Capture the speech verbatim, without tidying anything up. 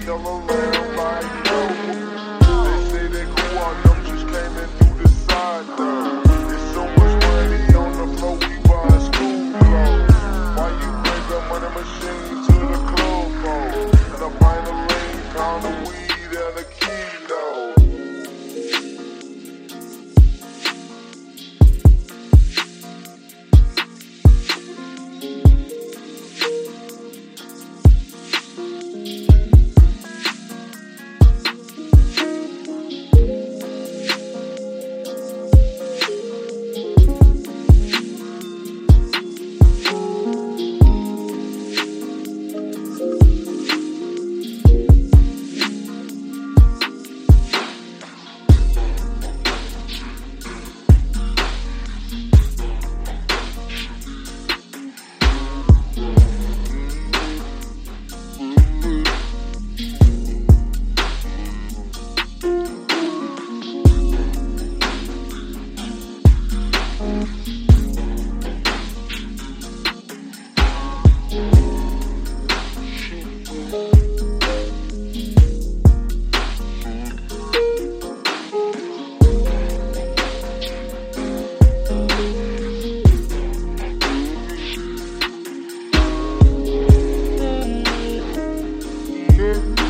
yellow lamb like you. They say that cool on them just came in through the side door. There's so much money on the floor, we buy school clothes. Why you bring the money machine to the club for? And a pint of lean, pound of weed, and a kilo. Yeah.